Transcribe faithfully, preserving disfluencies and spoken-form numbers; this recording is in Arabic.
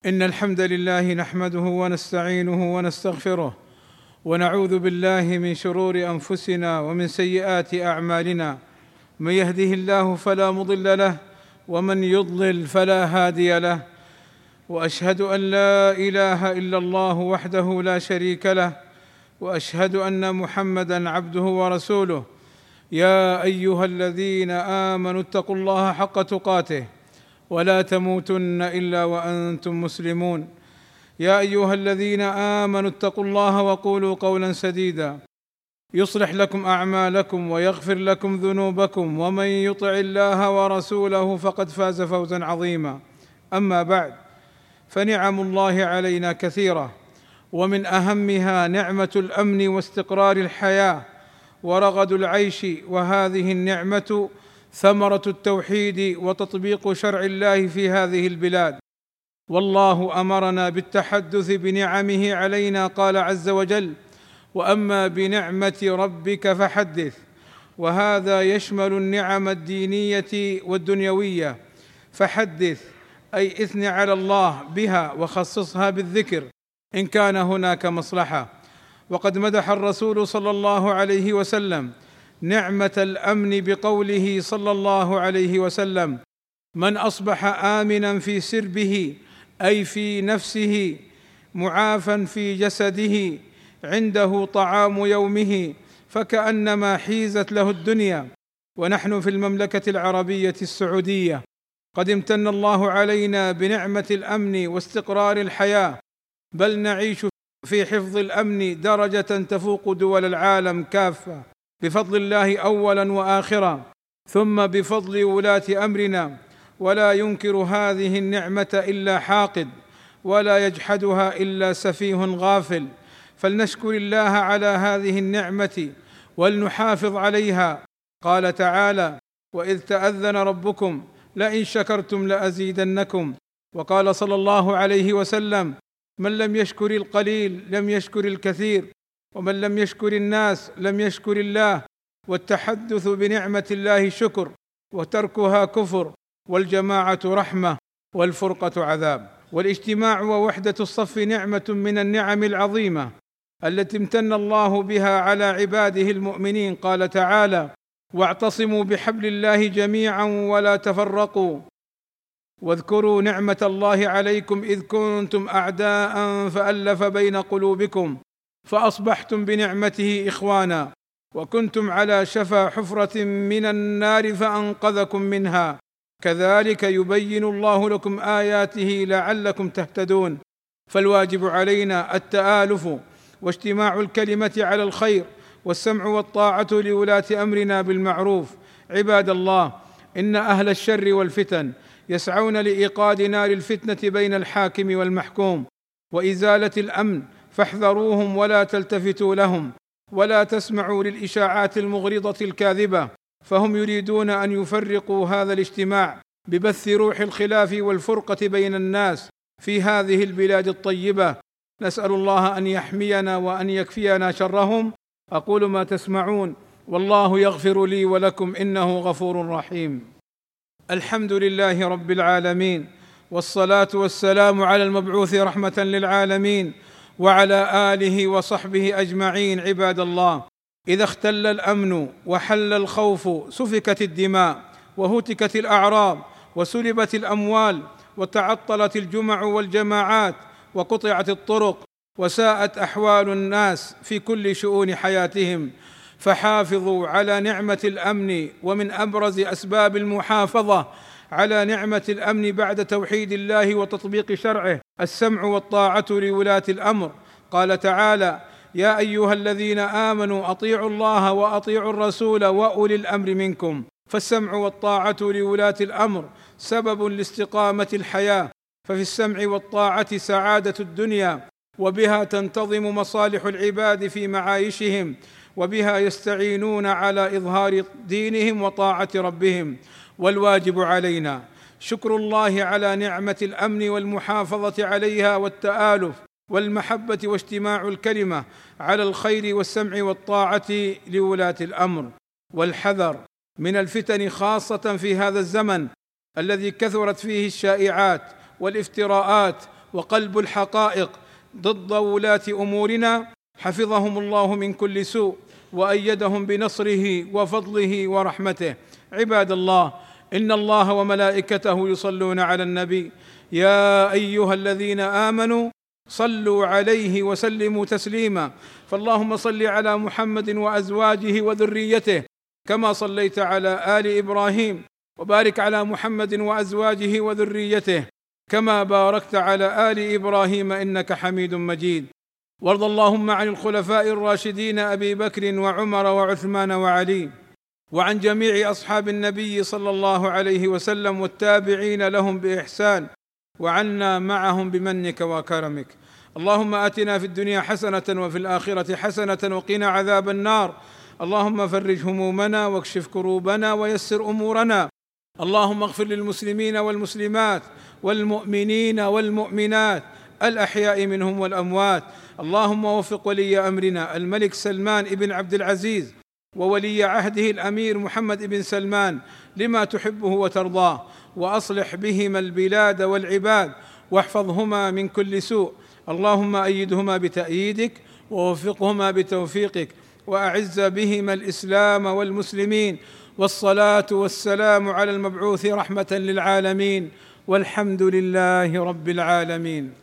إن الحمد لله نحمده ونستعينه ونستغفره ونعوذ بالله من شرور أنفسنا ومن سيئات أعمالنا. من يهده الله فلا مضل له ومن يضلل فلا هادي له، وأشهد أن لا إله إلا الله وحده لا شريك له، وأشهد أن محمدًا عبده ورسوله. يا أيها الذين آمنوا اتقوا الله حق تقاته ولا تموتن إلا وأنتم مسلمون. يا أيها الذين آمنوا اتقوا الله وقولوا قولا سديدا يصلح لكم أعمالكم ويغفر لكم ذنوبكم، ومن يطع الله ورسوله فقد فاز فوزا عظيما. أما بعد، فنعم الله علينا كثيرة، ومن أهمها نعمة الأمن واستقرار الحياة ورغد العيش، وهذه النعمة ثمرة التوحيد وتطبيق شرع الله في هذه البلاد. والله أمرنا بالتحدث بنعمه علينا، قال عز وجل: وأما بنعمة ربك فحدث. وهذا يشمل النعم الدينية والدنيوية. فحدث أي اثن على الله بها وخصصها بالذكر إن كان هناك مصلحة. وقد مدح الرسول صلى الله عليه وسلم نعمة الأمن بقوله صلى الله عليه وسلم: من أصبح آمنا في سربه أي في نفسه، معافى في جسده، عنده طعام يومه، فكأنما حيزت له الدنيا. ونحن في المملكة العربية السعودية قد امتن الله علينا بنعمة الأمن واستقرار الحياة، بل نعيش في حفظ الأمن درجة تفوق دول العالم كافة، بفضل الله أولا وآخرا، ثم بفضل ولاة أمرنا. ولا ينكر هذه النعمة إلا حاقد، ولا يجحدها إلا سفيه غافل. فلنشكر الله على هذه النعمة ولنحافظ عليها. قال تعالى: وإذ تأذن ربكم لئن شكرتم لأزيدنكم. وقال صلى الله عليه وسلم: من لم يشكر القليل لم يشكر الكثير، ومن لم يشكر الناس لم يشكر الله. والتحدث بنعمة الله شكر، وتركها كفر، والجماعة رحمة، والفرقة عذاب. والاجتماع ووحدة الصف نعمة من النعم العظيمة التي امتن الله بها على عباده المؤمنين. قال تعالى: واعتصموا بحبل الله جميعا ولا تفرقوا، واذكروا نعمة الله عليكم إذ كنتم أعداء فألف بين قلوبكم فأصبحتم بنعمته إخوانا، وكنتم على شفا حفرة من النار فأنقذكم منها، كذلك يبين الله لكم آياته لعلكم تهتدون. فالواجب علينا التآلف واجتماع الكلمة على الخير، والسمع والطاعة لولاة أمرنا بالمعروف. عباد الله، إن أهل الشر والفتن يسعون لإيقاد نار الفتنة بين الحاكم والمحكوم وإزالة الأمن، فاحذروهم ولا تلتفتوا لهم، ولا تسمعوا للإشاعات المغرضة الكاذبة، فهم يريدون أن يفرقوا هذا الاجتماع ببث روح الخلاف والفرقة بين الناس في هذه البلاد الطيبة. نسأل الله أن يحمينا وأن يكفينا شرهم. أقول ما تسمعون، والله يغفر لي ولكم إنه غفور رحيم. الحمد لله رب العالمين، والصلاة والسلام على المبعوث رحمة للعالمين وعلى آله وصحبه أجمعين. عباد الله، إذا اختل الأمن وحل الخوف سفكت الدماء وهتكت الأعراض وسلبت الأموال وتعطلت الجمع والجماعات وقطعت الطرق وساءت أحوال الناس في كل شؤون حياتهم. فحافظوا على نعمة الأمن. ومن أبرز أسباب المحافظة على نعمة الأمن بعد توحيد الله وتطبيق شرعه السمع والطاعة لولاة الأمر. قال تعالى: يا أيها الذين آمنوا أطيعوا الله وأطيعوا الرسول وأولي الأمر منكم. فالسمع والطاعة لولاة الأمر سبب لاستقامة الحياة، ففي السمع والطاعة سعادة الدنيا، وبها تنتظم مصالح العباد في معايشهم، وبها يستعينون على إظهار دينهم وطاعة ربهم. والواجب علينا شكر الله على نعمة الأمن والمحافظة عليها، والتآلف والمحبة واجتماع الكلمة على الخير والسمع والطاعة لولاة الأمر، والحذر من الفتن خاصة في هذا الزمن الذي كثرت فيه الشائعات والافتراءات وقلب الحقائق ضد ولاة أمورنا، حفظهم الله من كل سوء وأيدهم بنصره وفضله ورحمته. عباد الله، إن الله وملائكته يصلون على النبي، يا أيها الذين آمنوا صلوا عليه وسلموا تسليما. فاللهم صل على محمد وأزواجه وذريته كما صليت على آل إبراهيم، وبارك على محمد وأزواجه وذريته كما باركت على آل إبراهيم إنك حميد مجيد. وارض اللهم عن الخلفاء الراشدين أبي بكر وعمر وعثمان وعلي، وعن جميع أصحاب النبي صلى الله عليه وسلم والتابعين لهم بإحسان، وعنا معهم بمنك وكرمك. اللهم آتنا في الدنيا حسنة وفي الآخرة حسنة وقنا عذاب النار. اللهم فرج همومنا واكشف كروبنا ويسر أمورنا. اللهم اغفر للمسلمين والمسلمات والمؤمنين والمؤمنات الأحياء منهم والأموات. اللهم وفق ولي أمرنا الملك سلمان بن عبد العزيز وولي عهده الأمير محمد بن سلمان لما تحبه وترضاه، وأصلح بهما البلاد والعباد، واحفظهما من كل سوء. اللهم أيدهما بتأييدك ووفقهما بتوفيقك، وأعز بهما الإسلام والمسلمين. والصلاة والسلام على المبعوث رحمة للعالمين، والحمد لله رب العالمين.